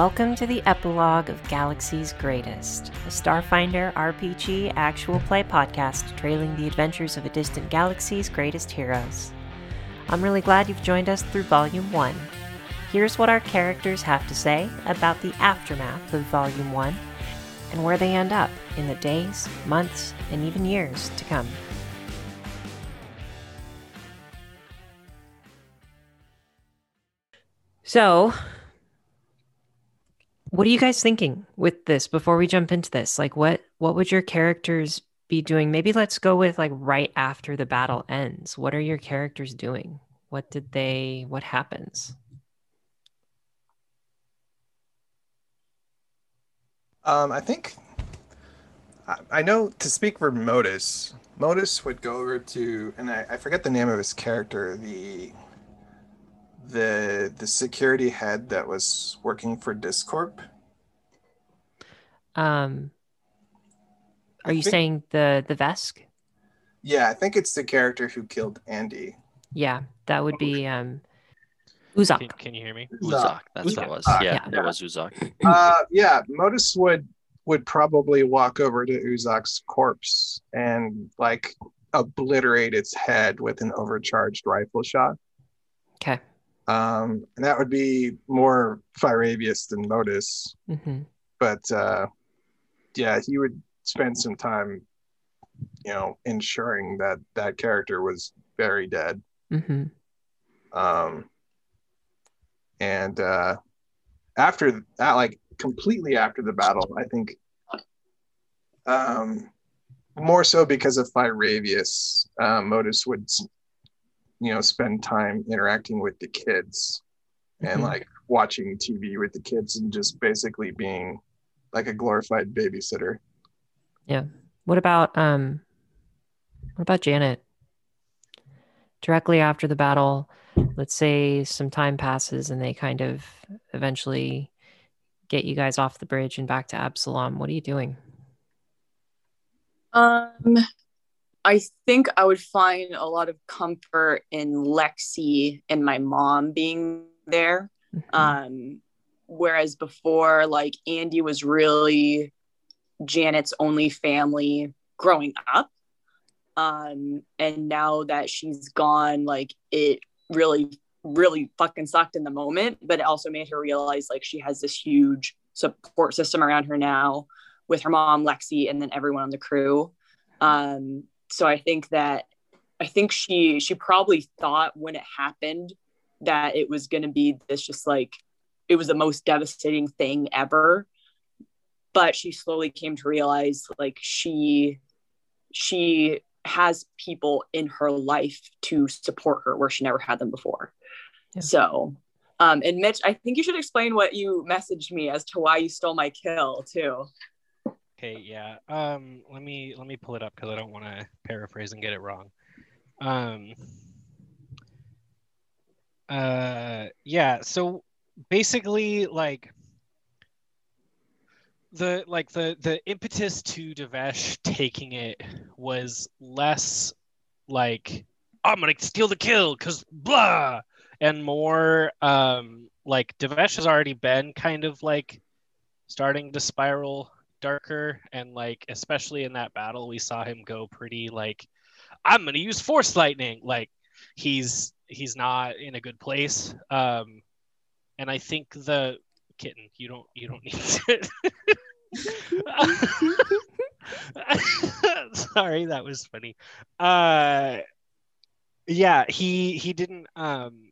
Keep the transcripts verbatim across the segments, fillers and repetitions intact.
Welcome to the epilogue of Galaxy's Greatest, a Starfinder R P G actual play podcast trailing the adventures of a distant galaxy's greatest heroes. I'm really glad you've joined us through Volume one. Here's what our characters have to say about the aftermath of Volume one and where they end up in the days, months, and even years to come. So, what are you guys thinking with this before we jump into this? Like, what what would your characters be doing? Maybe let's go with like right after the battle ends. What are your characters doing? What did they, what happens? Um, I think I, I know to speak for Modus. Modus would go over to, and I, I forget the name of his character, the the the security head that was working for Discorp. Um, are I you think, saying the the Vesk? yeah, I think it's the character who killed Andy. Yeah, that would be um Can, Uzak. can you hear me? Uzak, that's what Uzak. it was. Uh, Yeah, yeah. it was Uzak. Uh, yeah, Modus would would probably walk over to Uzak's corpse and like obliterate its head with an overcharged rifle shot. Okay. Um, and that would be more Firavius than Modus. Mm-hmm. But uh, yeah, he would spend some time, you know, ensuring that that character was very dead. Mm-hmm. Um, and uh, after that, like completely after the battle, I think um, more so because of Firavius, uh, Modus would, you know, spend time interacting with the kids and Mhm. like watching T V with the kids and just basically being like a glorified babysitter. Yeah. What about um what about Janet? Directly after the battle, let's say some time passes and they kind of eventually get you guys off the bridge and back to Absalom. What are you doing? Um, I think I would find a lot of comfort in Lexi and my mom being there. Mhm. Um, whereas before, like Andy was really Janet's only family growing up. Um, and now that she's gone, like it really, really fucking sucked in the moment, but it also made her realize like she has this huge support system around her now with her mom, Lexi, and then everyone on the crew. Um, so I think that I think she she probably thought when it happened that it was going to be this just like it was the most devastating thing ever, but she slowly came to realize like she she has people in her life to support her where she never had them before. Yeah. So um and Mitch, I think you should explain what you messaged me as to why you stole my kill too. Okay, yeah. Um, let me let me pull it up because I don't want to paraphrase and get it wrong. Um, uh, yeah. So basically, like the like the the impetus to Devesh taking it was less like I'm gonna steal the kill because blah, and more um like Devesh has already been kind of like starting to spiral darker, and like especially in that battle we saw him go pretty like I'm gonna use force lightning, like he's he's not in a good place. Um and I think the kitten you don't you don't need to sorry, that was funny. Uh yeah, he he didn't um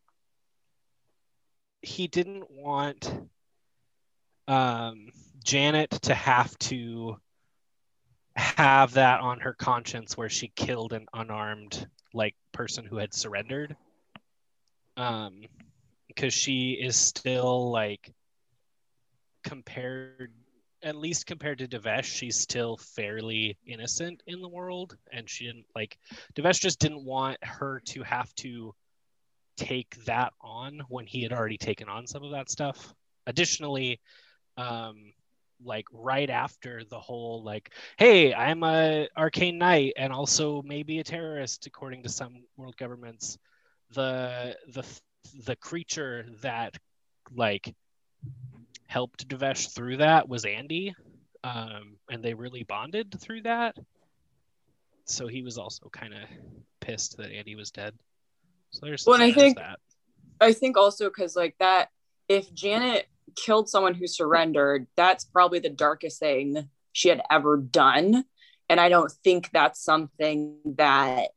he didn't want um Janet to have to have that on her conscience where she killed an unarmed like person who had surrendered, um because she is still like compared at least compared to Devesh, she's still fairly innocent in the world, and she didn't like Devesh just didn't want her to have to take that on when he had already taken on some of that stuff. Additionally, um like right after the whole like hey I'm a arcane knight and also maybe a terrorist according to some world governments, the the the creature that like helped Devesh through that was Andy, um, and they really bonded through that. So he was also kind of pissed that Andy was dead. So there's, well, and I there's think that. I think also because like that, if Janet killed someone who surrendered, that's probably the darkest thing she had ever done. And I don't think that's something that,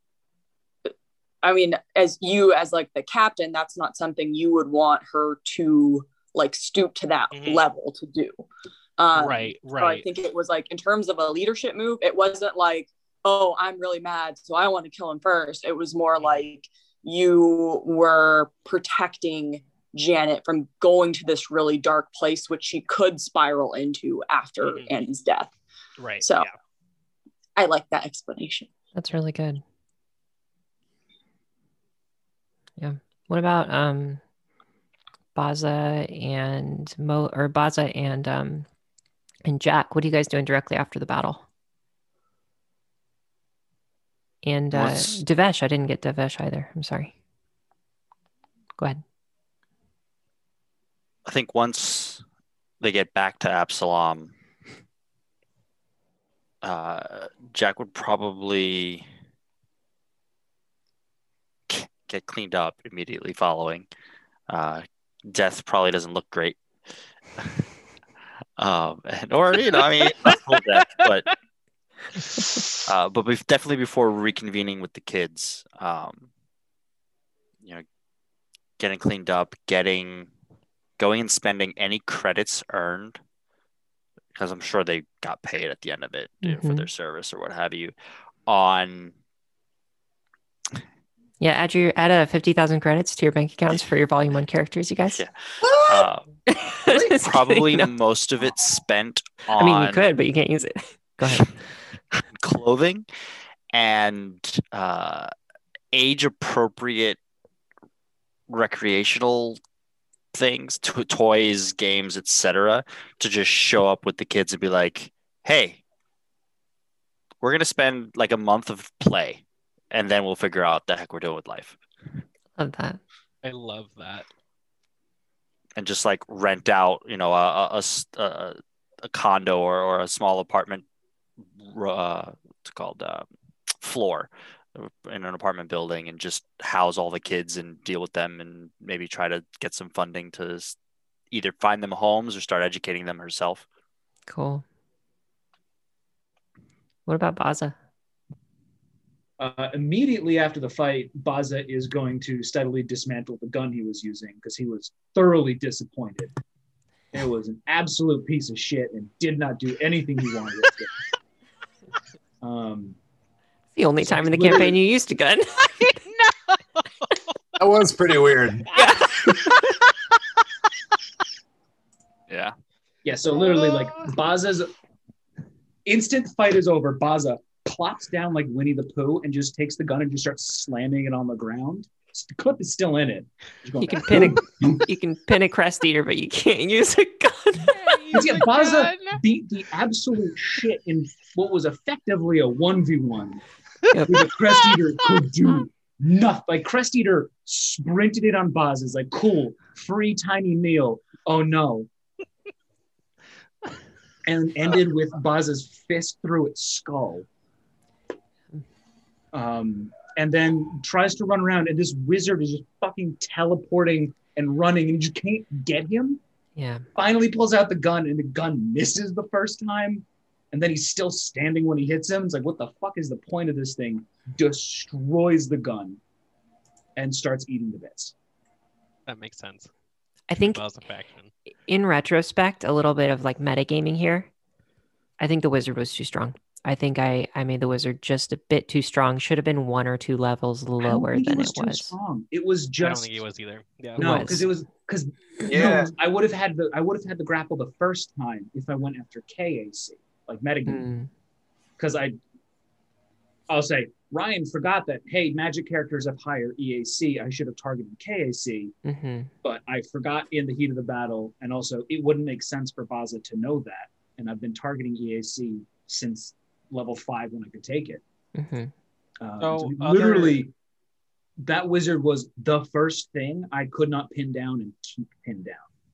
I mean, as you as like the captain, that's not something you would want her to like stoop to that Mhm. level to do. Um, Right, so I right. think it was like in terms of a leadership move, it wasn't like, oh, I'm really mad, so I want to kill him first. It was more like you were protecting Janet from going to this really dark place, which she could spiral into after Mhm. Andy's death. Right. So yeah. I like that explanation. That's really good. Yeah. What about um Baza and Mo or Baza and um and Jack? What are you guys doing directly after the battle? And uh Once- Devesh, I didn't get Devesh either. I'm sorry. Go ahead. I think once they get back to Absalom, uh, Jack would probably get cleaned up immediately following. Uh, death probably doesn't look great. um, and, or, you know, I mean, not full death, but uh, but bef- definitely before reconvening with the kids, um, you know, getting cleaned up, getting going and spending any credits earned, because I'm sure they got paid at the end of it you know, for Mhm. their service or what have you, on Yeah, add your add a fifty thousand credits to your bank accounts for your volume one characters, you guys. Yeah. uh, Just probably kidding, no. most of it spent on I mean, you could, but you can't use it. Go ahead. clothing and uh, age appropriate recreational things, to- toys, games, et cetera, to just show up with the kids and be like, "Hey, we're gonna spend like a month of play, and then we'll figure out what the heck we're doing with life." Love that. I love that. And just like rent out, you know, a a, a s- a- a condo or, or a small apartment, uh, it's called uh, floor in an apartment building, and just house all the kids and deal with them, and maybe try to get some funding to s- either find them homes or start educating them herself. Cool. What about Baza? Uh, immediately after the fight, Baza is going to steadily dismantle the gun he was using because he was thoroughly disappointed. It was an absolute piece of shit and did not do anything he wanted it to. Um, The only So time in the it's literally- campaign you used a gun. That was pretty weird. Yeah. yeah, so literally, like, Baza's instant fight is over. Baza plops down like Winnie the Pooh and just takes the gun and just starts slamming it on the ground. The clip is still in it. Just going, You can pin a you can pin a crest eater, but you can't use a gun. yeah, Baza beat the absolute shit in what was effectively a one v one. Yep. Where the Crest Eater could do nothing. Like, Crest Eater sprinted it on Baza's, like, cool, free tiny meal. Oh no. And ended with Baza's fist through its skull. Um, and then tries to run around, and this wizard is just fucking teleporting and running, and you just can't get him. Yeah. Finally pulls out the gun, and the gun misses the first time, and then he's still standing when he hits him. It's like, what the fuck is the point of this thing? Destroys the gun and starts eating the bits. That makes sense. I think Baza faction. in retrospect, a little bit of like metagaming here. I think the wizard was too strong. I think I, I made the wizard just a bit too strong. Should have been one or two levels I don't lower think than it was it too was. strong. It was I don't just think he was either. Yeah. no, was. because it was because Yeah. no, I would have had the I would have had the grapple the first time if I went after K A C, like metagame. Mm, Because I I'll say Ryan forgot that, hey, magic characters have higher E A C. I should have targeted K A C, hmm but I forgot in the heat of the battle, and also it wouldn't make sense for Baza to know that. And I've been targeting E A C since level five when I could take it. hmm Um, So so other- literally, that wizard was the first thing I could not pin down and keep pinned down.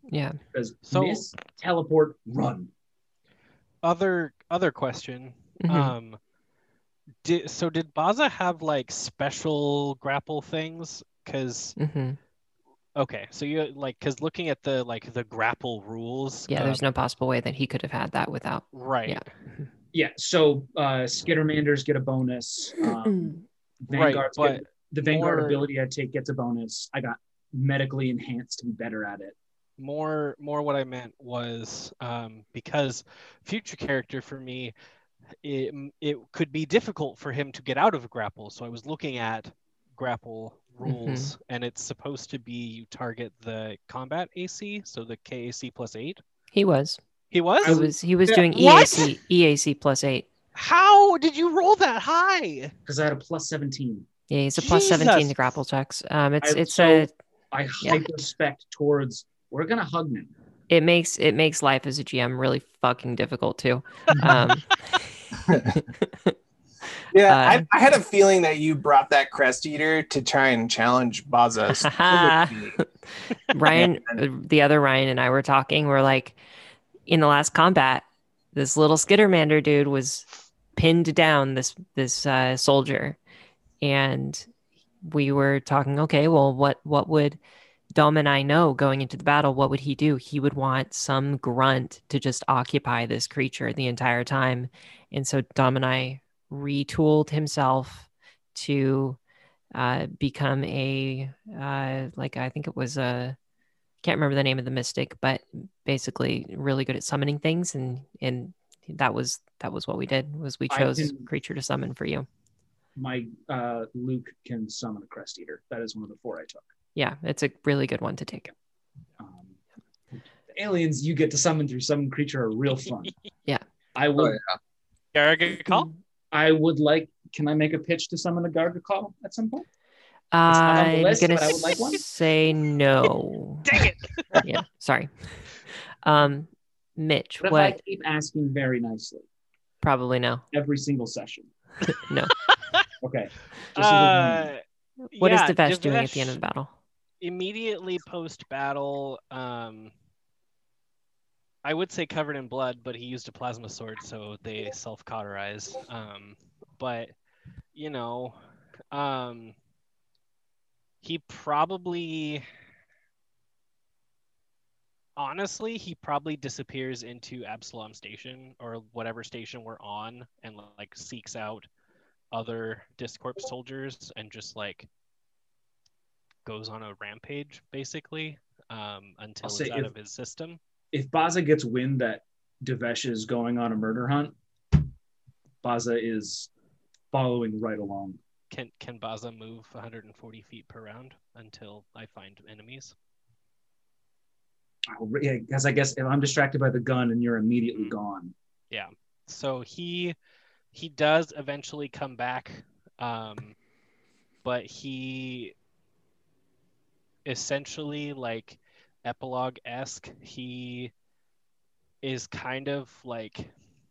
Yeah. Because So- miss, teleport, run. Other other question. Mhm. Um, did so did Baza have like special grapple things? Because hmm okay, so you like because looking at the like the grapple rules. Yeah, there's um, no possible way that he could have had that without. right. Yeah. Yeah, so uh, Skittermanders get a bonus. Um, Right, Vanguards but get, the Vanguard more- ability I take gets a bonus. I got medically enhanced to be better at it. More more what I meant was um, because future character for me, it it could be difficult for him to get out of a grapple. So I was looking at grapple rules, and it's supposed to be you target the combat A C, so the K A C plus eight. He was. He was. He was. He was Yeah. doing What? E A C E A C plus eight. How did you roll that high? Because I had a plus seventeen. Yeah, he's a plus seventeen to Jesus. grapple checks. Um, it's I- it's so- a I Yeah. hyperspec towards, we're going to hug now. it makes it makes life as a G M really fucking difficult too. Um, Yeah, Uh, I, I had a feeling that you brought that Crest Eater to try and challenge Baza's. Ryan, uh, the other Ryan and I were talking. We're like, in the last combat, this little Skittermander dude was pinned down this this uh, soldier, and we were talking. Okay, well, what what would Dom and I know going into the battle? What would he do? He would want some grunt to just occupy this creature the entire time, and so Dom and I retooled himself to uh, become a uh, like I think it was a can't remember the name of the mystic, but basically really good at summoning things, and and that was that was what we did was we I chose can- creature to summon for you. My uh, Luke can summon a Crest Eater. That is one of the four I took. Yeah, it's a really good one to take. Um, the aliens you get to summon through summon creature are real fun. Yeah. I Oh, would. yeah. Garrigan call? I would like. Can I make a pitch to summon a Gargakal at some point? not on the I'm list, gonna but I would like one. say no. Dang it! Yeah, sorry. Um, Mitch, What what? if I keep asking very nicely Probably no. every single session? No. Okay. Just so that you know. Uh, What is yeah, Devesh doing at the end of Devesh- the battle? Immediately post battle, um, I would say covered in blood, but he used a plasma sword, so they self cauterize. Um, but you know, um, he probably, honestly, he probably disappears into Absalom Station or whatever station we're on, and like seeks out other Discorp soldiers and just like goes on a rampage basically um, until I'll it's say out if- of his system. If Baza gets wind that Devesh is going on a murder hunt, Baza is following right along. Can can Baza move one hundred forty feet per round until I find enemies? Because I guess if I'm distracted by the gun and you're immediately Mhm. gone. So he he does eventually come back, um, but he essentially like epilogue-esque. He is kind of like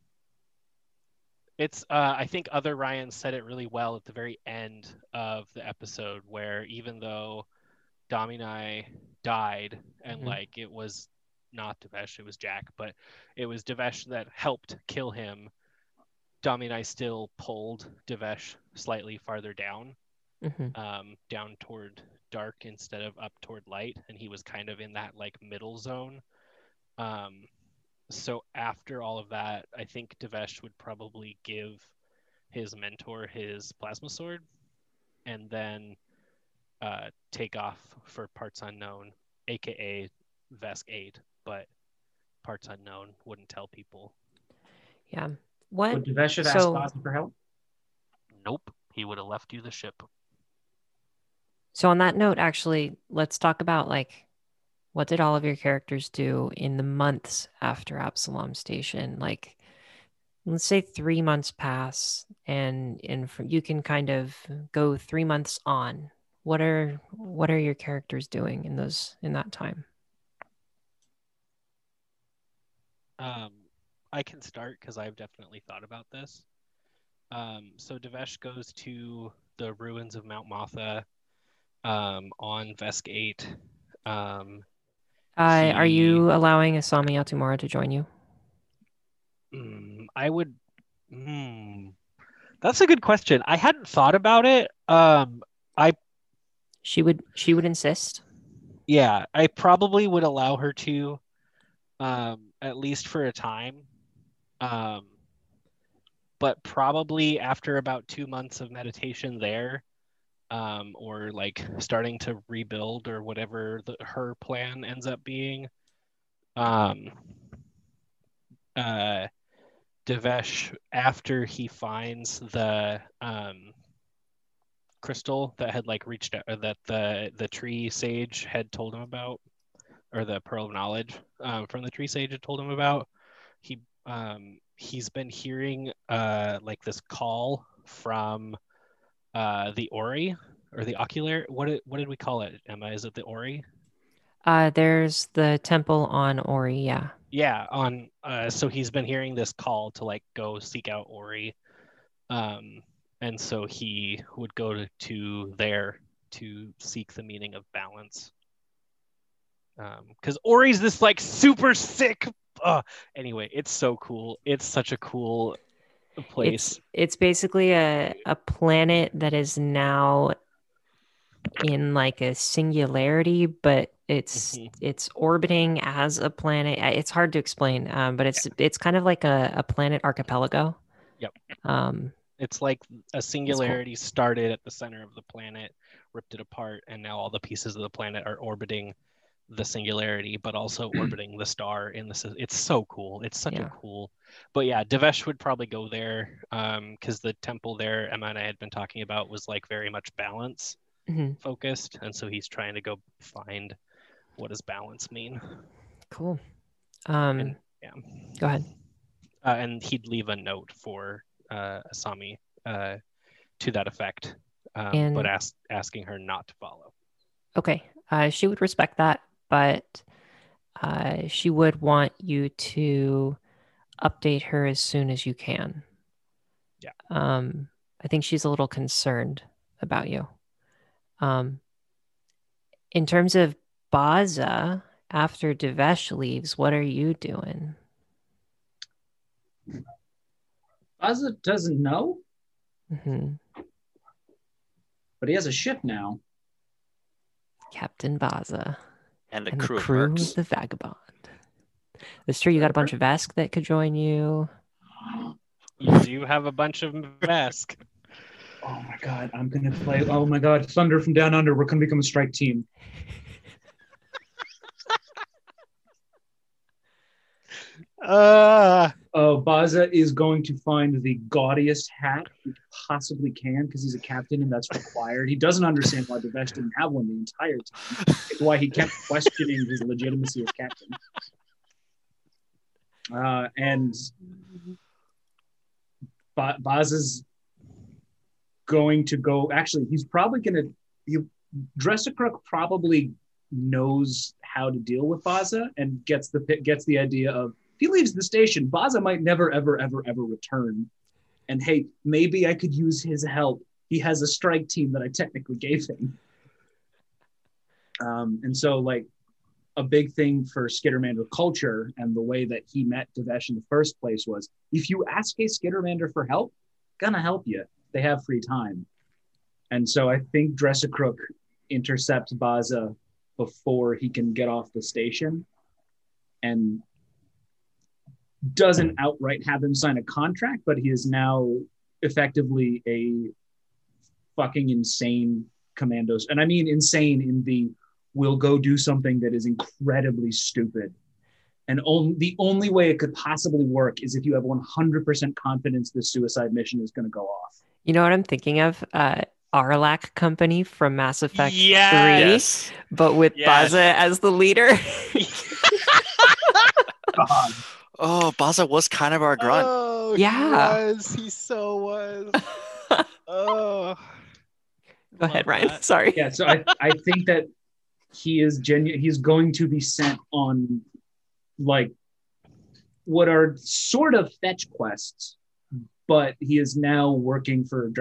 it's uh, I think other Ryan said it really well at the very end of the episode where even though Dami and I died and Mhm. like it was not Devesh, it was Jack, but it was Devesh that helped kill him. Dami and I still pulled Devesh slightly farther down, Mhm. um, down toward dark instead of up toward light, and he was kind of in that like middle zone. Um, so after all of that, I think Devesh would probably give his mentor his plasma sword, and then uh, take off for Parts Unknown, aka Vesk eight, but Parts Unknown wouldn't tell people. Yeah. What? Would Devesh have asked So- Baza for help? Nope, he would have left you the ship. So on that note, actually, let's talk about like what did all of your characters do in the months after Absalom Station? Like, let's say three months pass, and and from, you can kind of go three months on. What are what are your characters doing in those in that time? Um, I can start because I've definitely thought about this. Um, so Devesh goes to the ruins of Mount Motha um, on Vesk eight. Um, Uh, are He- you allowing Asami Yatomura to join you? Mm, I would. Hmm. That's a good question. I hadn't thought about it. Um, I She would. She would insist. yeah, I probably would allow her to, um, at least for a time. Um, but probably after about two months of meditation there, um, or like starting to rebuild or whatever the, her plan ends up being, um, uh, Devesh, after he finds the um, crystal that had like reached out, or that the the tree sage had told him about, or the pearl of knowledge um, from the tree sage had told him about, he um, he's been hearing uh, like this call from uh, the Ori or the ocular. What did, what did we call it, Emma? Is it the Ori? Uh, there's the temple on Ori. Yeah. Yeah, on uh so he's been hearing this call to like go seek out Ori. Um and so he would go to, to there to seek the meaning of balance. Um because Ori's this like super sick uh anyway, it's so cool. It's such a cool place. It's it's basically a a planet that is now in like a singularity, but it's Mhm. it's orbiting as a planet. I- It's hard to explain, um, but it's it's kind of like a, a planet archipelago. Yep. Um, It's like a singularity started at the center of the planet, ripped it apart, and now all the pieces of the planet are orbiting the singularity, but also orbiting the star in the. sys- It's so cool. It's such Yeah. a cool. But yeah, Devesh would probably go there, um, because the temple there Emma and I had been talking about was like very much balance mhm. focused, and so he's trying to go find what does balance mean. Cool. Um, And yeah, go ahead. uh, and he'd leave a note for uh, Asami uh, to that effect, um, And- but ask, asking her not to follow. Okay. Uh, she would respect that, but uh, she would want you to update her as soon as you can. Yeah. Um, I think she's a little concerned about you. Um, in terms of Baza, after Devesh leaves, what are you doing? Baza doesn't know, hmm but he has a ship now. Captain Baza And a and crew the of crew mercs. of the Vagabond. That's true. You got a bunch of Vesk that could join you. You do have a bunch of Vesk. Oh my god, I'm gonna play. Oh my god, Thunder from Down Under. We're gonna become a strike team. Uh, Uh, Baza is going to find the gaudiest hat he possibly can because he's a captain and that's required. He doesn't understand why Devesh didn't have one the entire time. It's why he kept questioning his legitimacy as captain. Uh, and ba- Baza's going to go. Actually, he's probably going to. You, Dressacrook probably knows how to deal with Baza and gets the gets the idea of. If he leaves the station, Baza might never, ever, ever, ever return. And hey, maybe I could use his help. He has a strike team that I technically gave him. Um, and so, like, a big thing for Skittermander culture and the way that he met Devesh in the first place was, if you ask a Skittermander for help, gonna help you. They have free time. And so I think Dressacrook intercepts Baza before he can get off the station and doesn't outright have him sign a contract, but he is now effectively a fucking insane commandos. And I mean insane in the we'll go do something that is incredibly stupid. And on, the only way it could possibly work is if you have one hundred percent confidence this suicide mission is going to go off. You know what I'm thinking of? Uh, Arlac Company from Mass Effect Yes! three, Yes. but with Yes. Baza as the leader. God. Oh, Baza was kind of our grunt. Oh, Yeah. he was. He so was. Oh. Go ahead, Love Ryan. that. Sorry. Yeah, so I, I think that he is genuine. He's going to be sent on like what are sort of fetch quests, but he is now working for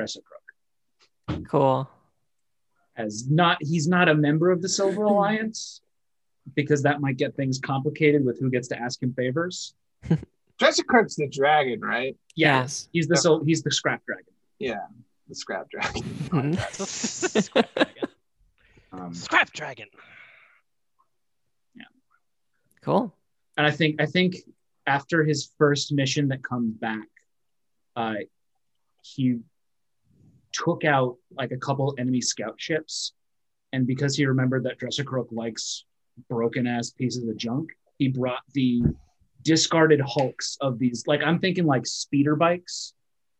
Dressacrook. Cool. As not, he's not a member of the Silver Alliance, because that might get things complicated with who gets to ask him favors. Dressicrook's the dragon, right? Yes, he's the so he's the scrap dragon. Yeah, the scrap dragon. Scrap dragon. Um, Scrap dragon. Cool. and I think I think after his first mission that comes back, uh, he took out like a couple enemy scout ships, and because he remembered that Dressicrook likes broken ass pieces of junk, he brought the discarded hulks of these, like I'm thinking like speeder bikes,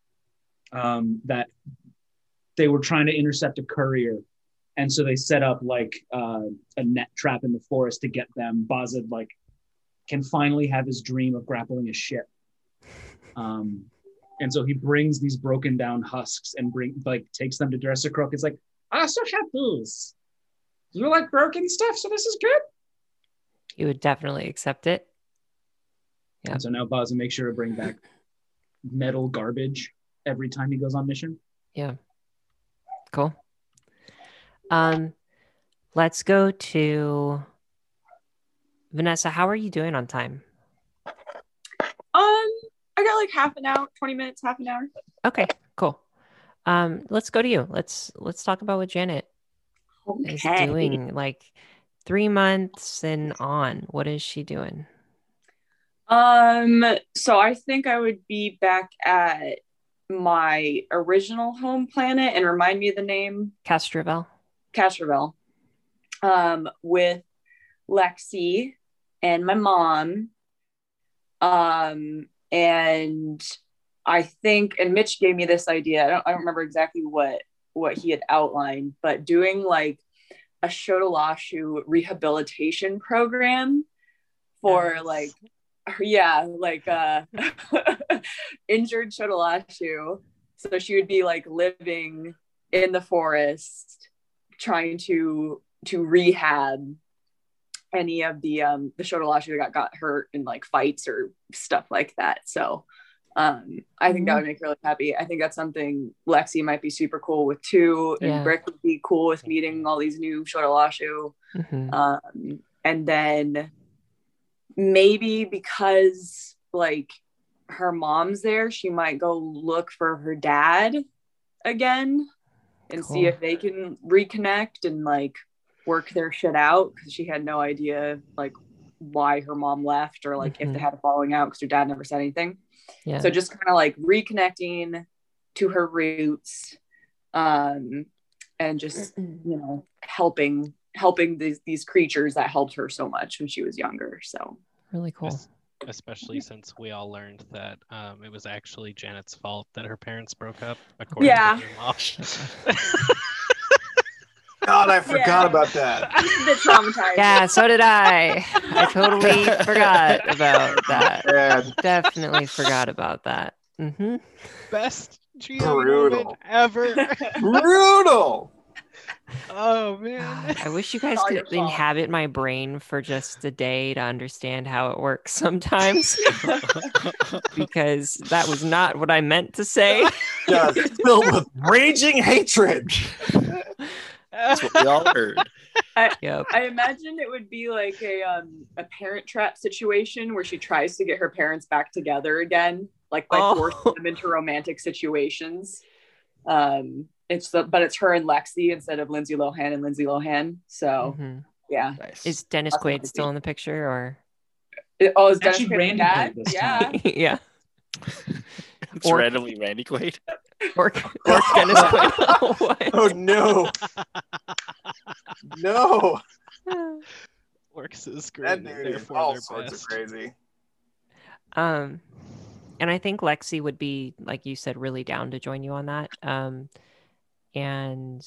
um, that they were trying to intercept a courier, and so they set up like uh, a net trap in the forest to get them. Bazad like can finally have his dream of grappling a ship. Um, And so he brings these broken down husks and bring like takes them to Dressicrook. It's like, I also have those. You like broken stuff, so this is good. You would definitely accept it. Yeah. And so now Bazza makes sure to bring back metal garbage every time he goes on mission. Yeah. Cool. Um, let's go to Vanessa. How are you doing on time? Um, I got like half an hour, twenty minutes, half an hour. Okay, cool. Um, let's go to you. Let's let's talk about what Janet is Okay. doing. Like three months and on. What is she doing? Um, so I think I would be back at my original home planet, and remind me of the name. Castrovel. Castrovel. Um, with Lexi and my mom. Um, and I think, and Mitch gave me this idea. I don't, I don't remember exactly what what he had outlined, but doing like a Shotolashu rehabilitation program for Yes. like, yeah, like uh, injured Shotolashu. So she would be like living in the forest, trying to to rehab any of the um the Shotolashu that got, got hurt in like fights or stuff like that. So um I think that would make her really happy. I think that's something Lexi might be super cool with too, and Yeah. Brick would be cool with meeting all these new Shotolashu. Mhm. Um and then maybe because like her mom's there, she might go look for her dad again and see Cool. if they can reconnect and like work their shit out, because she had no idea like why her mom left or like if they Mhm. had a falling out because her dad never said anything. Yeah. So just kind of like reconnecting to her roots, um and just you know helping helping these these creatures that helped her so much when she was younger. So Really cool. Es- Especially since we all learned that um, it was actually Janet's fault that her parents broke up, according Yeah. to your mom. God, I forgot Yeah. about that. just a bit traumatized. Yeah, so did I. I totally forgot about that. Bad. Definitely forgot about that. Mm-hmm. Best G M Brutal. moment ever. Brutal. Oh man. I wish you guys All could your fault. inhabit my brain for just a day to understand how it works sometimes, because that was not what I meant to say. Yeah, filled with raging hatred. That's what we all heard. Yep. I imagine it would be like a um a parent trap situation where she tries to get her parents back together again, like by Oh. forcing them into romantic situations. Um, it's the but it's her and Lexi instead of Lindsay Lohan and Lindsay Lohan. So Mhm. yeah. Nice. Is Dennis That's what Quaid it still would in the picture, or It- oh, is Dennis Actually, Quaid Randy dad? Quaid this Yeah. time. yeah, it's or- randomly Randy Quaid. or, or Dennis Quaid? Oh, what? Oh no. No. Works is great. That And dude is therefore all they're sorts of best. crazy. Um, and I think Lexi would be, like you said, really down to join you on that. Um, and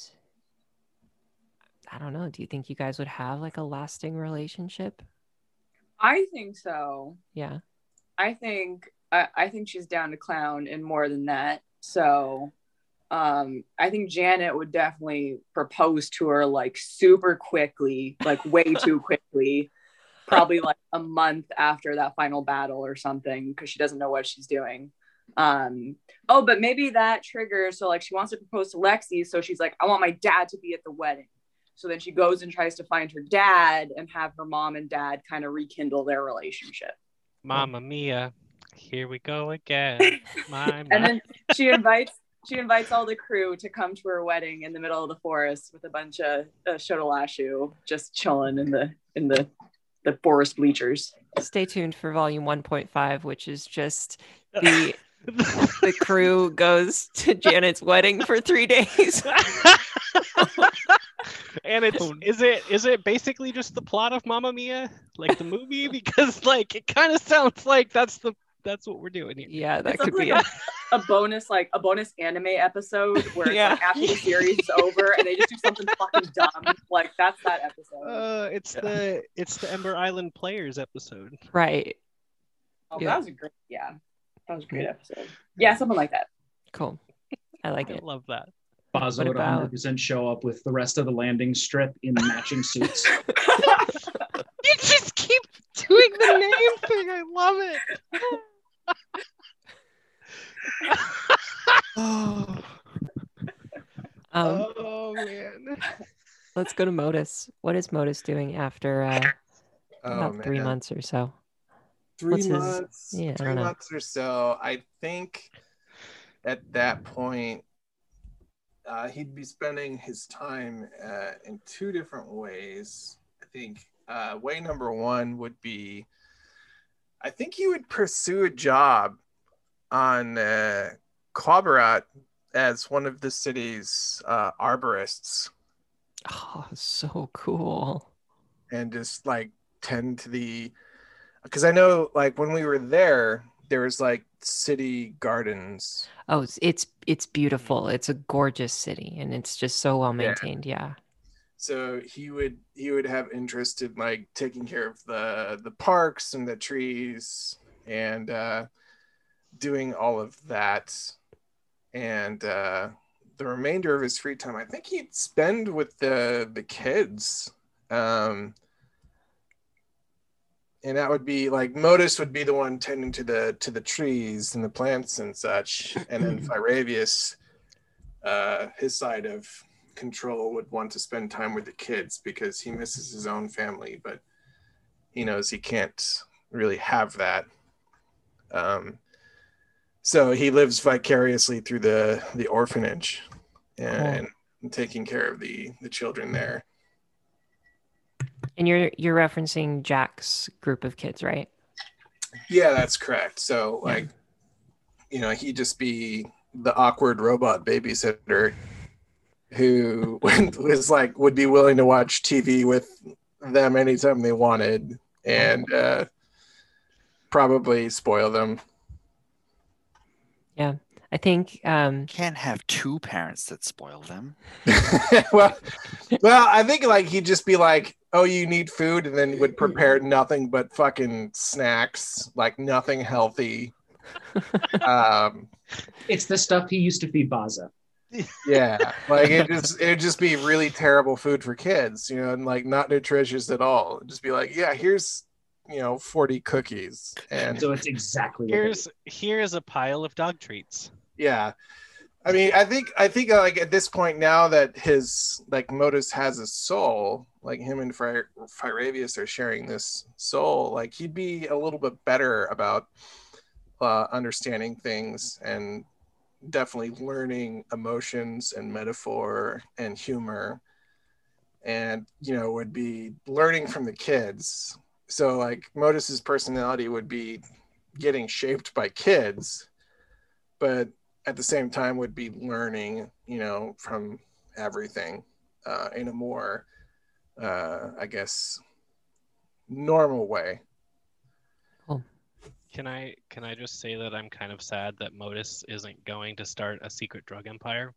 I don't know. Do you think you guys would have like a lasting relationship? I think so. Yeah. I think I, I think she's down to clown and more than that. So um I think Janet would definitely propose to her like super quickly, like way too quickly, probably like a month after that final battle or something, because she doesn't know what she's doing. Um oh, but maybe that triggers, so like she wants to propose to Lexi, so she's like, I want my dad to be at the wedding. So then she goes and tries to find her dad and have her mom and dad kind of rekindle their relationship. Mamma mia, here we go again. My, my. And then she invites she invites all the crew to come to her wedding in the middle of the forest with a bunch of uh, Shotolashu just chilling in the in the the forest bleachers. Stay tuned for volume one point five, which is just the the crew goes to Janet's wedding for three days. And it's is it is it basically just the plot of Mamma Mia, like the movie? Because like it kind of sounds like that's the that's what we're doing here. Yeah, that It's could like be a, it. a bonus like a bonus anime episode where it's Yeah. like after the series is over and they just do something fucking dumb. Like that's that episode. Uh, it's the it's the Ember Island Players episode. Right. oh, yeah. that was a great yeah. That was a great episode. Yeah, something like that. Cool. I like I it. love that. Bazo What would about- one hundred percent show up with the rest of the landing strip in matching suits. You just keep doing the name thing. I love it. Um, Oh man. let's go to Modus. What is Modus doing after uh, Oh, about three man. months or so? Three What's his- months. yeah, I three don't know. months or so. I think at that point, uh, he'd be spending his time uh, in two different ways. I think uh, way number one would be, I think he would pursue a job on uh, Quabarat as one of the city's uh, arborists Oh, so cool. and just like tend to the, because I know like when we were there, there was like city gardens. Oh, it's it's, it's beautiful. It's a gorgeous city, and it's just so well maintained. Yeah. So he would he would have interest in like taking care of the the parks and the trees and uh, doing all of that. And uh, the remainder of his free time, I think he'd spend with the the kids. Um, and that would be like Modus would be the one tending to the to the trees and the plants and such, and then Pyravius, uh, his side of control would want to spend time with the kids because he misses his own family, but he knows he can't really have that. Um, so he lives vicariously through the the orphanage and, and taking care of the the children there. And you're you're referencing Jack's group of kids, right? Yeah, that's correct. So like, you know, he'd just be the awkward robot babysitter who was like would be willing to watch T V with them anytime they wanted and uh, probably spoil them. Yeah. I think um Can't have two parents that spoil them. well, well, I think like he'd just be like, "Oh, you need food," and then would prepare nothing but fucking snacks, like nothing healthy. um, It's the stuff he used to feed Baza. yeah, like it just it'd just be really terrible food for kids, you know, and like not nutritious at all. It'd just be like, "Yeah, here's you know forty cookies," and So it's exactly what Here's here's a pile of dog treats. yeah. I mean, I think I think like at this point now that his like Modus has a soul, like him and Phy- Pyravius are sharing this soul, like he'd be a little bit better about uh, understanding things and definitely learning emotions and metaphor and humor, and you know would be learning from the kids. So like Modus's personality would be getting shaped by kids, but at the same time would be learning, you know, from everything uh, in a more, uh, I guess, normal way. Can I can I just say that I'm kind of sad that Modus isn't going to start a secret drug empire?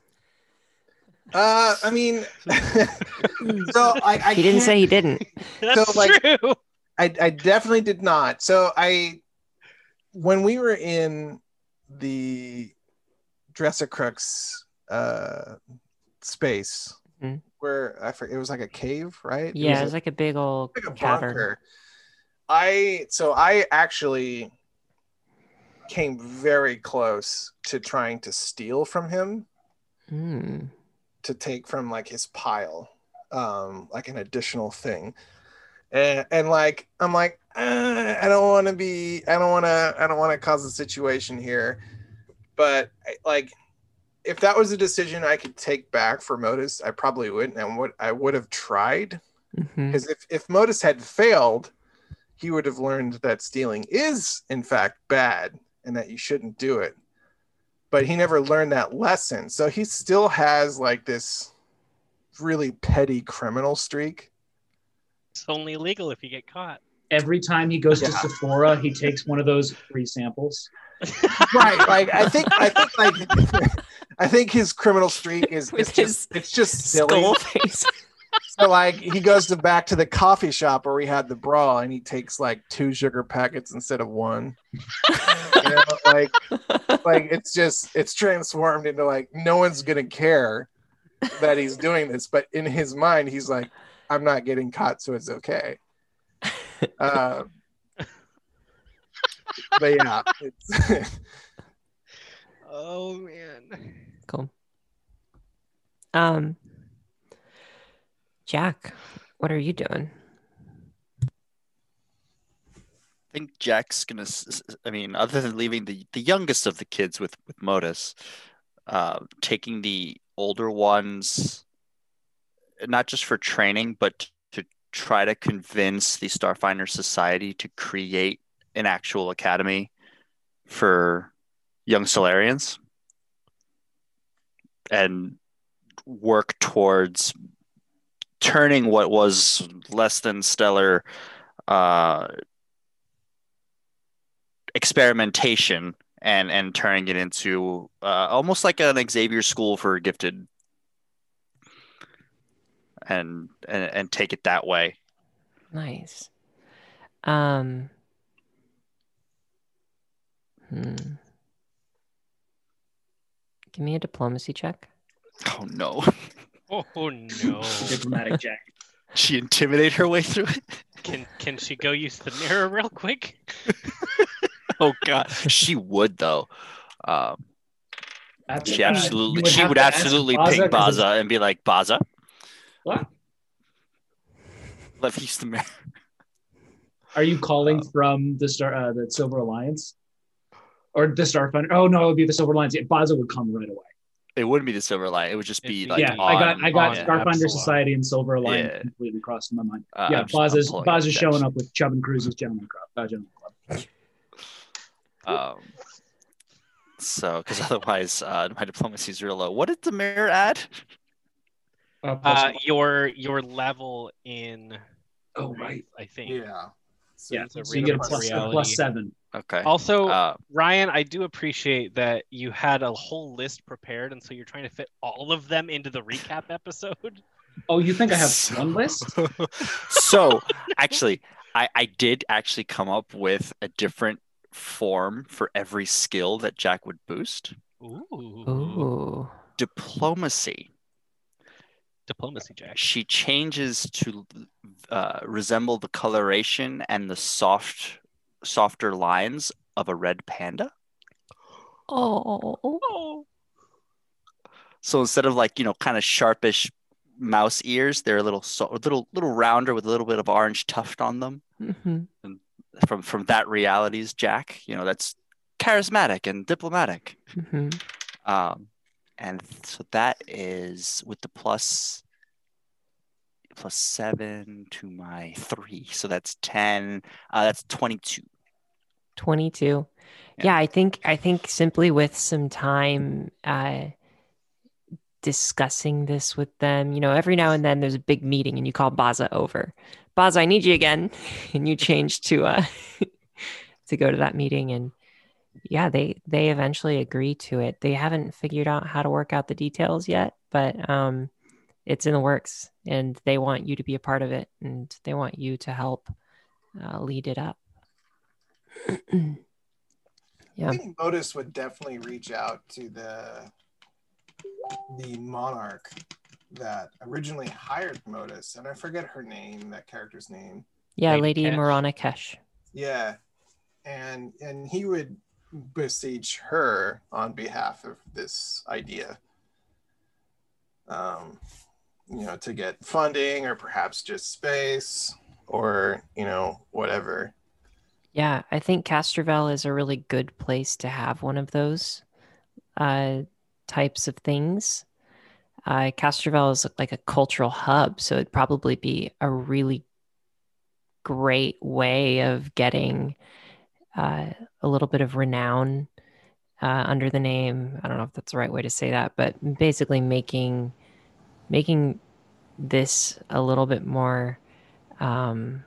Uh, I mean, so I, I he didn't can't- say he didn't. That's like- true. I, I definitely did not. So I, when we were in the Dressicrux uh, space, Mhm. where I forget, it was like a cave, right? It Yeah, was it was like a big old like a cavern. bunker. I so I actually came very close to trying to steal from him Hmm. to take from like his pile. um, like an additional thing. And, and like I'm like uh, I don't want to be I don't want to I don't want to cause a situation here, but like if that was a decision I could take back for Modus, I probably wouldn't, and what I would have tried, because Mm-hmm. if if Modus had failed, he would have learned that stealing is in fact bad and that you shouldn't do it. But he never learned that lesson, so he still has like this really petty criminal streak. It's only illegal if you get caught. Every time he goes to Yeah. Sephora, he takes one of those free samples. Right, like I think I think like I think his criminal streak is With it's just it's just silly. Skull face. So like he goes to back to the coffee shop where we had the brawl, and he takes like two sugar packets instead of one. You know, like like it's just it's transformed into like no one's gonna care that he's doing this, but in his mind he's like, I'm not getting caught, so it's okay. Uh, but yeah, it's Oh man. Cool. Um, Jack, what are you doing? I think Jack's gonna. s- s- I mean, other than leaving the the youngest of the kids with with Modus, uh, taking the older ones, not just for training, but to try to convince the Starfinder Society to create an actual academy for young Solarians and work towards turning what was less than stellar uh, experimentation and and turning it into uh, almost like an Xavier School for gifted, and, and and take it that way. Nice. Um. Hmm. Give me a diplomacy check. Oh no. Oh no. Diplomatic Jack. She intimidate her way through it? Can can she go use the mirror real quick? Oh god. She would though. Um, That's- she uh, absolutely you would she have would to ask absolutely Baza, ping 'cause it's- Baza and be like, Baza, What? let me use the mirror. Are you calling Uh, from the Star, uh, the Silver Alliance, or the Starfinder? Oh no, it would be the Silver Alliance. Yeah, Baza would come right away. It wouldn't be the Silver Line. It would just be It'd be- like yeah, on, I got, I got on Starfinder Epsilon. Society and Silver Alliance Yeah. completely crossed my mind. Uh, yeah, I'm just- I'm Baza's pulling up Baza's Jack's- showing up with Chubb and Cruz's Gentleman Club. Uh, Gentleman Club. Um, so, because otherwise, uh, my diplomacy is real low. What did the mirror add? Uh, plus Uh, one. your your level in oh right, I think. yeah. So yeah. it's a So you get a real plus, a reality. plus seven. Okay. Also, Uh, Ryan, I do appreciate that you had a whole list prepared, and so you're trying to fit all of them into the recap episode. Oh, you think I have So- one list? So, actually, I, I did actually come up with a different form for every skill that Jack would boost. Ooh. Ooh. Diplomacy. Diplomacy, Jack. She changes to uh, resemble the coloration and the soft, softer lines of a red panda. Oh. Oh. So instead of like, you know, kind of sharpish mouse ears, they're a little so, a little little rounder with a little bit of orange tuft on them. Mm-hmm. From from that reality's Jack, you know, that's charismatic and diplomatic. Mm-hmm. Um, and so that is with the plus plus seven to my three, so that's ten. Uh, that's twenty-two. twenty-two. Yeah. Yeah, I think I think simply with some time uh discussing this with them, you know, every now and then there's a big meeting and you call Baza over. Baza, I need you again. And you change to uh to go to that meeting, and yeah, they they eventually agree to it. They haven't figured out how to work out the details yet, but um it's in the works, and they want you to be a part of it, and they want you to help uh, lead it up. Yeah. I think Modus would definitely reach out to the the monarch that originally hired Modus, and I forget her name, that character's name. Yeah, Lady Lady Kesh. Morana Kesh. Yeah, and and he would besiege her on behalf of this idea. Um, you know, to get funding or perhaps just space or, you know, whatever. Yeah, I think Castrovel is a really good place to have one of those uh, types of things. Uh, Castrovel is like a cultural hub, so it'd probably be a really great way of getting uh, a little bit of renown uh, under the name. I don't know if that's the right way to say that, but basically making making this a little bit more um,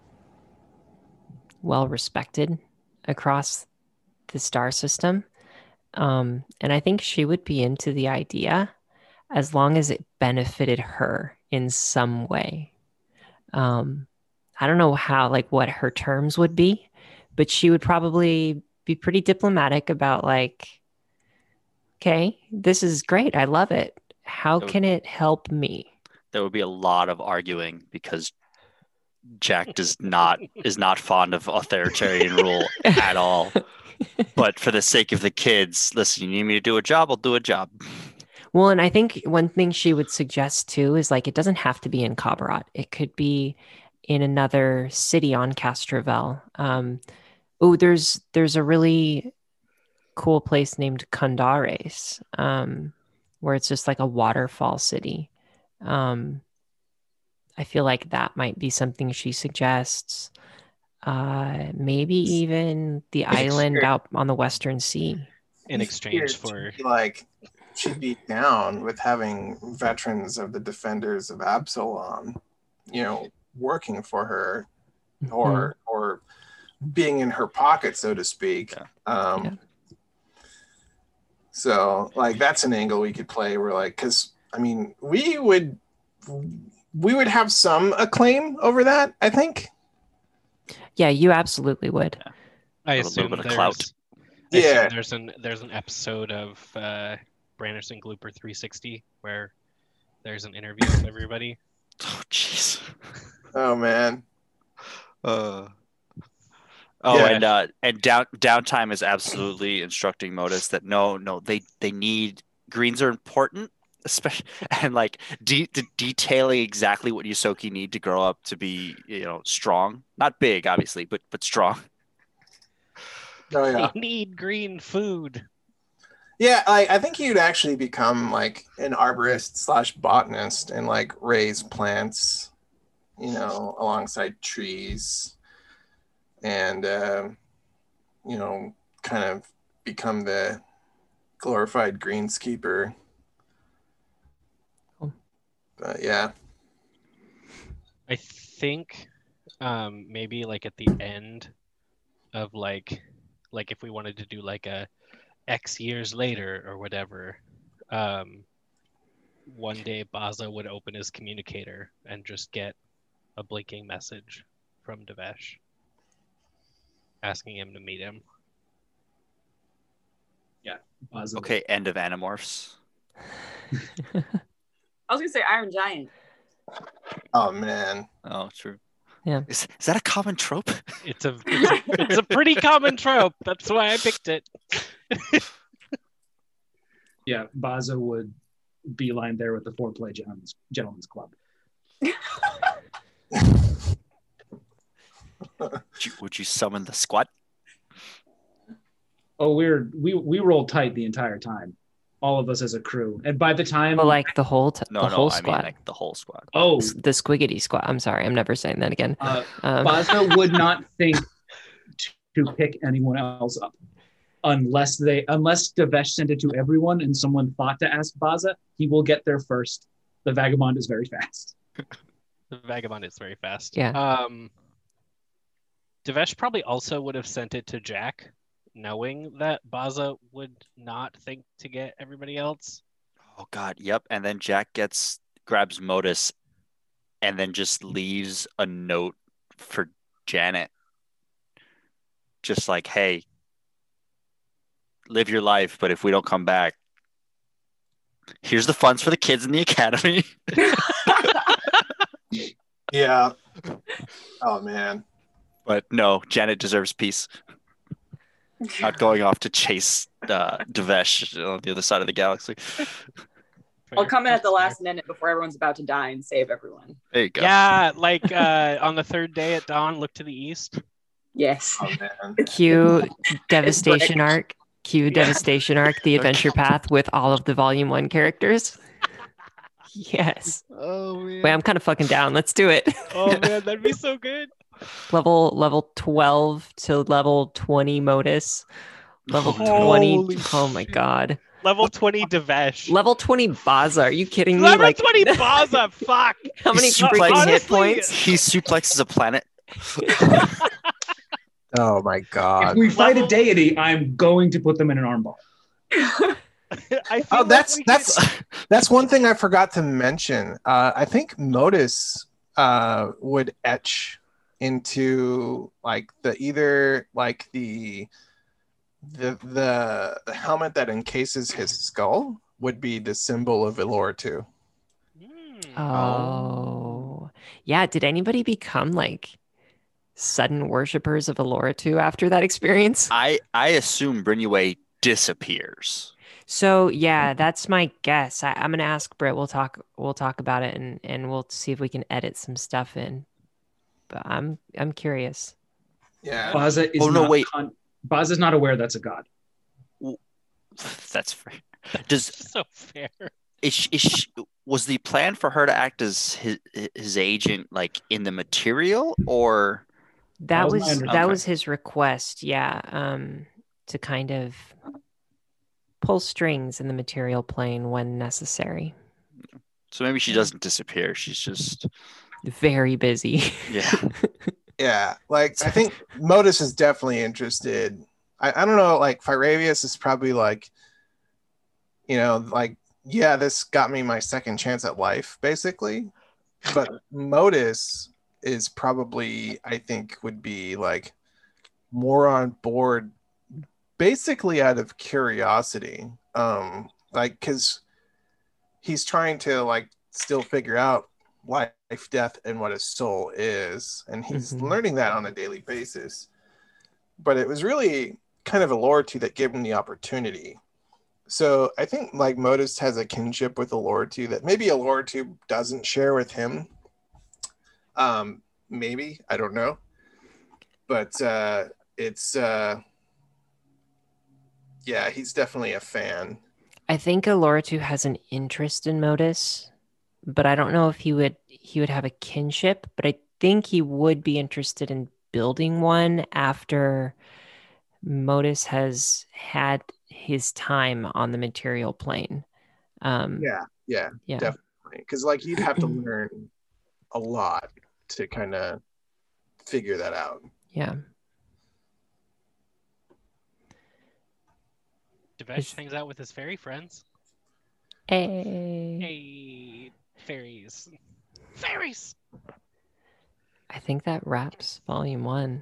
well respected across the star system. Um, and I think she would be into the idea as long as it benefited her in some way. Um, I don't know how, like, what her terms would be, but she would probably be pretty diplomatic about, like, okay, this is great. I love it. How can it help me? There would be a lot of arguing because Jack does not is not fond of authoritarian rule at all. But for the sake of the kids, listen, you need me to do a job, I'll do a job. Well, and I think one thing she would suggest too is like it doesn't have to be in Kabarat. It could be in another city on Castrovel. Um, oh, there's there's a really cool place named Condares, um, where it's just like a waterfall city. Um, I feel like that might be something she suggests. Uh, maybe even the island out on the Western Sea. In exchange for like she'd be down with having veterans of the Defenders of Absalom, you know, working for her or mm-hmm. or being in her pocket, so to speak. Yeah. Um, yeah. So like that's an angle we could play where like, because I mean, we would we would have some acclaim over that, I think. Yeah, you absolutely would. Yeah. I A assume little bit of there's, clout. I Yeah. assume there's an there's an episode of uh, Branderson Glooper three sixty where there's an interview with everybody. Oh, jeez. Oh man. Uh. Oh, Yeah. and uh, and down downtime is absolutely instructing Modus that no, no, they they need greens are important, especially and like de- de- detailing exactly what Yosoki need to grow up to be, you know, strong, not big, obviously, but but strong. Oh yeah. They need green food. Yeah, I, I think you'd actually become like an arborist slash botanist and like raise plants, you know, alongside trees. And, uh, you know, kind of become the glorified greenskeeper. Cool. But yeah. I think um, maybe like at the end of like, like if we wanted to do like a X years later or whatever, um, one day Baza would open his communicator and just get a blinking message from Devesh asking him to meet him. Baza. Okay, end of Animorphs. I was gonna say Iron Giant. Oh man. Oh, true. Yeah. Is is that a common trope? It's a it's a, it's a pretty common trope. That's why I picked it. Yeah, Baza would beeline there with the foreplay gentlemen's, gentlemen's club. Would you, would you summon the squad? Oh, we're we we rolled tight the entire time, all of us as a crew. And by the time, But like the whole t- No, the no, whole I squad, mean like the whole squad. oh, S- the squiggity squad. I'm sorry, I'm never saying that again. uh, Um, Baza would not think to pick anyone else up unless they unless Devesh sent it to everyone and someone thought to ask Baza. He will get there first. The vagabond is very fast. The vagabond is very fast. Yeah. Um, Devesh probably also would have sent it to Jack, knowing that Baza would not think to get everybody else. Oh God, yep. And then Jack gets grabs Modus, and then just leaves a note for Janet. Just like, hey, live your life, but if we don't come back, here's the funds for the kids in the academy. Yeah. Oh man. But no, Janet deserves peace. Not going off to chase uh, Devesh on the other side of the galaxy. I'll come in at the That's last fair. minute before everyone's about to die and save everyone. There you go. Yeah, like uh, on the third day at dawn, look to the east. Yes. Oh man. Cue Devastation arc. Cue Yeah. Devastation arc, the adventure path with all of the volume one characters. Yes. Oh man. Wait, I'm kind of fucking down. Let's do it. Oh man, that'd be so good. level level twelve to level twenty Modus. Level twenty. Holy Oh my shit. god. Level twenty Devesh. Level twenty Baza. Are you kidding me? Level Like twenty Baza. Fuck. how many He's freaking suplex- hit honestly- points? He suplexes a planet. Oh my If god. we fight a level- deity, I'm going to put them in an armbar. I feel Oh, like that's we that's could- that's one thing I forgot to mention. Uh, I think Modus uh, would etch into like the either like the the the the helmet that encases his skull would be the symbol of Elora too. Hmm. Oh. Yeah, did anybody become like sudden worshippers of Elora two after that experience? I I assume Brinue disappears. So yeah, that's my guess. I, I'm gonna ask Britt. We'll talk. We'll talk about it, and and we'll see if we can edit some stuff in. But I'm I'm curious. Yeah. Baza is Oh, no, not wait. con- Baza's not aware that's a god. That's fair. Does So fair. is she, is she, was the plan for her to act as his his agent like in the material or That was my was that understanding. was his request. Yeah, um, to kind of pull strings in the material plane when necessary. so maybe she doesn't disappear. She's just Very busy. yeah. Yeah, like I think Modus is definitely interested. I, I don't know, like Fyravius is probably like, you know, like, yeah, this got me my second chance at life, basically. But Modus is probably, I think, would be like more on board basically out of curiosity. Um, like, because he's trying to like still figure out life, death, and what a soul is, and he's Mhm. learning that on a daily basis. But it was really kind of Elora that gave him the opportunity. So I think like Modus has a kinship with Elora that maybe Elora doesn't share with him. Um, maybe, I don't know, but uh, it's uh, yeah, he's definitely a fan. I think Elora has an interest in Modus, but I don't know if he would he would have a kinship, but I think he would be interested in building one after Modus has had his time on the material plane. Um, Yeah, yeah, yeah. definitely. Because like you'd have to learn a lot to kind of figure that out. Yeah. Devesh Is- hangs out with his fairy friends. Hey. Hey, fairies. Fairies! I think that wraps volume one.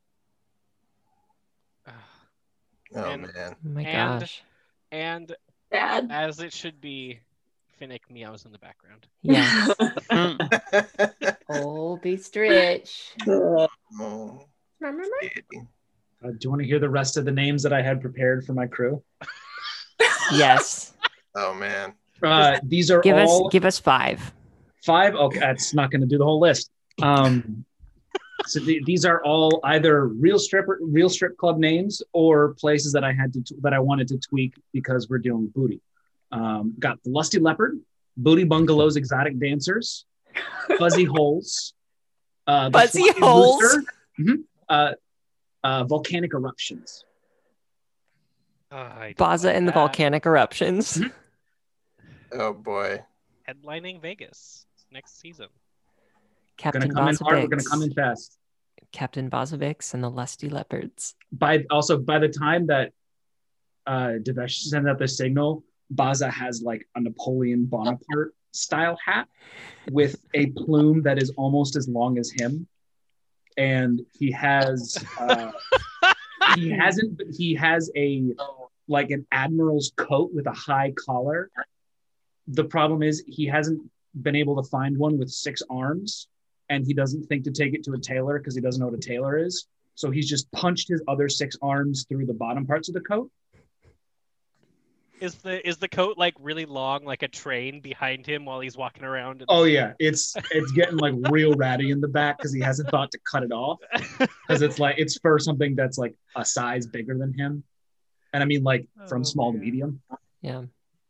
Ugh. Oh And- man. Oh my And- gosh. And Dad. as it should be, Finnick meows in the background. Yes. Mm. Oh, Beast Rich. Oh, Uh, do you want to hear the rest of the names that I had prepared for my crew? Yes. oh man. Uh, these are Give us all give us five. five. Okay, that's not going to do the whole list. Um, so the, these are all either real strip real strip club names or places that I had to that I wanted to tweak because we're dealing with booty. Um, got the Lusty Leopard, Booty Bungalows, Exotic Dancers, Fuzzy Holes, uh, the Fuzzy Flying Holes? Rooster, mhm, uh, uh, Volcanic Eruptions. Oh, I don't Baza like and the that. volcanic eruptions. Oh boy. Headlining Vegas next season. Captain Gonna come in hard. We're gonna come in Bazovix. fast. Captain Bazovix and the Lusty Leopards. By also by the time that uh Devesh sends out the signal, Baza has like a Napoleon Bonaparte style hat with a plume that is almost as long as him, and he has uh, he hasn't but he has a like an admiral's coat with a high collar. The problem is he hasn't been able to find one with six arms, and he doesn't think to take it to a tailor because he doesn't know what a tailor is. So he's just punched his other six arms through the bottom parts of the coat. Is the is the coat like really long, like a train behind him while he's walking around? Oh yeah, it's it's getting like real ratty in the back because he hasn't thought to cut it off. Because it's like it's for something that's like a size bigger than him, and I mean like from Oh, small to man. medium. Yeah.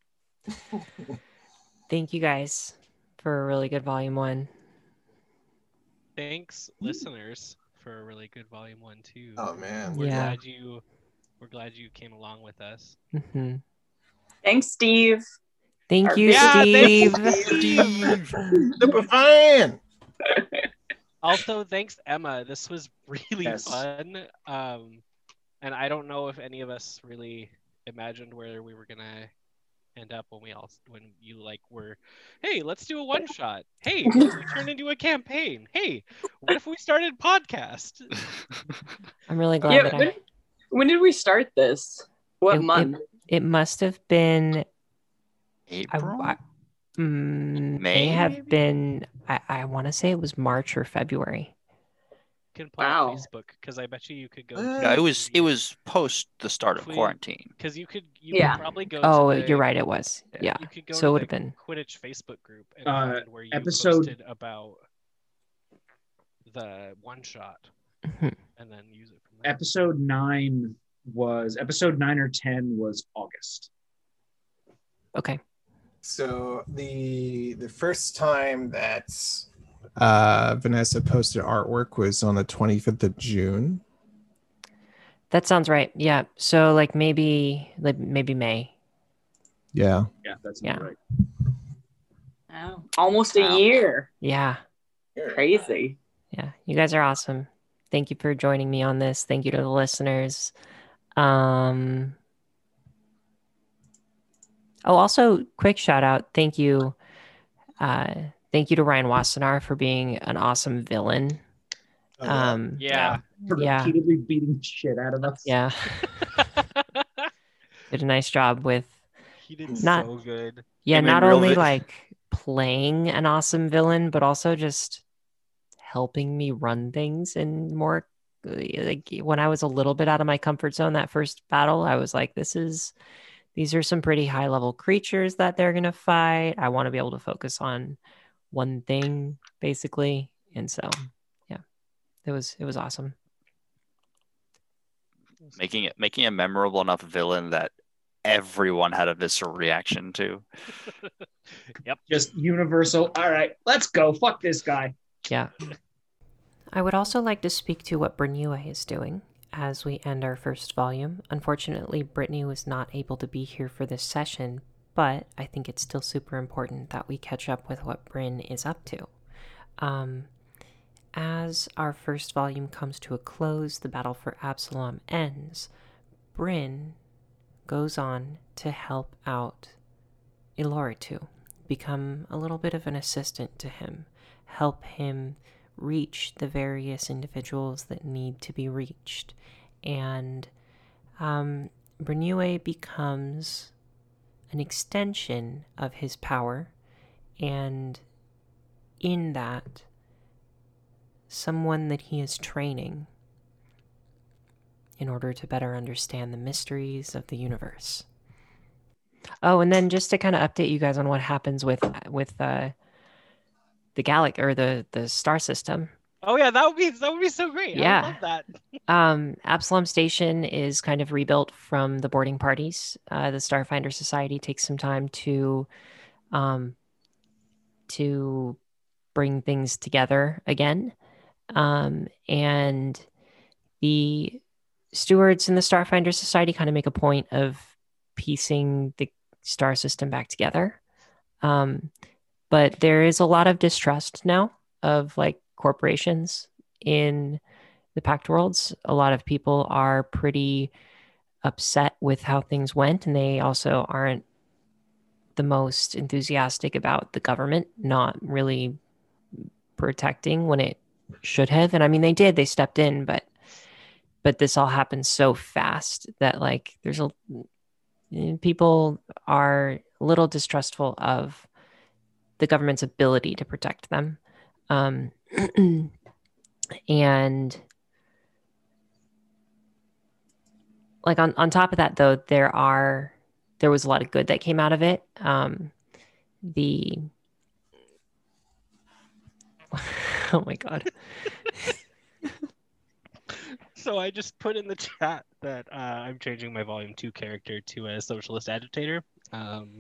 Thank you guys for a really good volume one. Thanks, listeners, for a really good volume one too. Oh man. We're Yeah. glad you we're glad you came along with us. hmm Thanks, Steve. Thank Our you, big- Yeah, Steve. thanks, Steve. Super fan. Also, thanks, Emma. This was really Yes. fun. Um, and I don't know if any of us really imagined where we were gonna end up when we all when you like were, hey, let's do a one shot. Hey, what if we turn into a campaign? Hey, what if we started a podcast? I'm really glad Yeah, that when, I. when did we start this? What It- it- month? It must have been. I, April? I mm, may May, have maybe? been. I, I want to say it was March or February. You can pull Wow. up Facebook because I bet you you could go. Uh, to No, it was the- it was post the start of Tweet. quarantine. Because you could you Yeah. could probably go. Oh, to the, you're right. It was. Yeah. You could go So to it would the have been. Quidditch Facebook group and Uh, find where you episode- posted about the one shot, Mhm. and then use it from there. Episode nine was episode nine or ten was August. Okay. So the the first time that uh, Vanessa posted artwork was on the twenty-fifth of June. That sounds right. Yeah. So like maybe like maybe May. Yeah. Yeah, that's Yeah. not right. Oh, almost a Wow. year. Yeah. Crazy. Yeah. You guys are awesome. Thank you for joining me on this. Thank you to the listeners. Um Oh, also quick shout out. Thank you. Uh thank you to Ryan Wassenaar for being an awesome villain. Oh, yeah. Um Yeah. For Yeah. repeatedly beating the shit out of us. yeah. Did a nice job with He did Not- so good. yeah, I mean, not real only vi- like playing an awesome villain, but also just helping me run things in more like when I was a little bit out of my comfort zone that first battle, I was like, this is these are some pretty high level creatures that they're gonna fight. I want to be able to focus on one thing, basically. And so yeah, it was it was awesome. Making it making a memorable enough villain that everyone had a visceral reaction to. Just universal. All right, let's go. Fuck this guy. Yeah. I would also like to speak to what Bernue is doing as we end our first volume. Unfortunately, Brittany was not able to be here for this session, but I think it's still super important that we catch up with what Bryn is up to. Um, as our first volume comes to a close, the battle for Absalom ends, Bryn goes on to help out Iloritu, become a little bit of an assistant to him, help him reach the various individuals that need to be reached. And um, Bernue becomes an extension of his power, and in that, someone that he is training in order to better understand the mysteries of the universe. Oh, and then just to kind of update you guys on what happens with with uh, the Galac or the the star system. Oh yeah, that would be that would be so great. Yeah. I love that. Um, Absalom Station is kind of rebuilt from the boarding parties. Uh, the Starfinder Society takes some time to um, to bring things together again. Um, and the stewards in the Starfinder Society kind of make a point of piecing the star system back together. Um, but there is a lot of distrust now of like corporations in the Pact Worlds. A lot of people are pretty upset with how things went, and they also aren't the most enthusiastic about the government not really protecting when it should have. And I mean, they did, they stepped in, but but this all happened so fast that like there's a people are a little distrustful of the government's ability to protect them. Um, and like on, on top of that, though, there are there was a lot of good that came out of it. Um, the oh my god. So I just put in the chat that uh, I'm changing my volume two character to a socialist agitator. Um,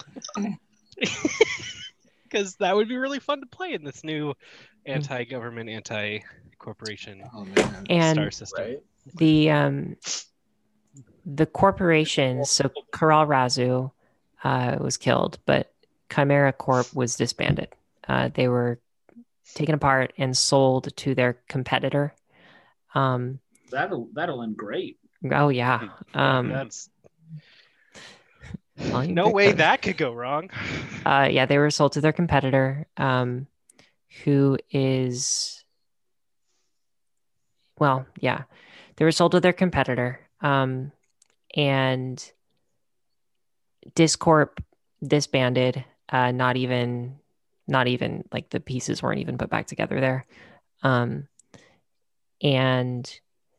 because that would be really fun to play in this new anti-government, anti-corporation Oh man. And star system. Right? the um the corporation, so Karal Razu uh, was killed, but Chimera Corp was disbanded. Uh, they were taken apart and sold to their competitor. Um, That'll that'll end great. oh yeah. Um, That's Volume no way Victor. that could go wrong. Uh, yeah, they were sold to their competitor, um, who is, well, yeah, they were sold to their competitor, um, and Discorp disbanded. Uh, not even, not even like the pieces weren't even put back together there, um, and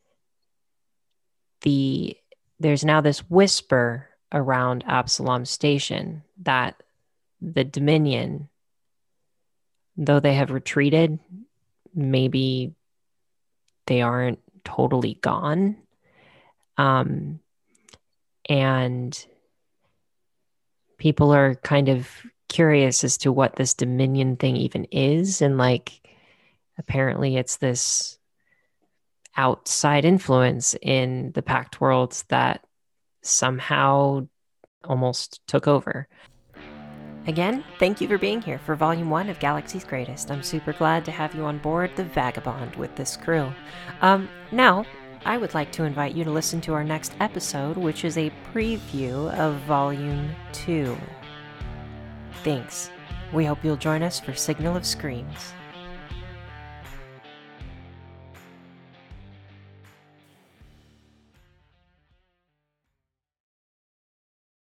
the there's now this whisper around Absalom Station that the Dominion, though they have retreated, maybe they aren't totally gone. Um, and people are kind of curious as to what this Dominion thing even is. And like, apparently it's this outside influence in the Pact worlds that somehow almost took over. Again, thank you for being here for Volume one of Galaxy's Greatest. I'm super glad to have you on board the Vagabond with this crew. Um, now, I would like to invite you to listen to our next episode, which is a preview of Volume two. Thanks. We hope you'll join us for Signal of Screams.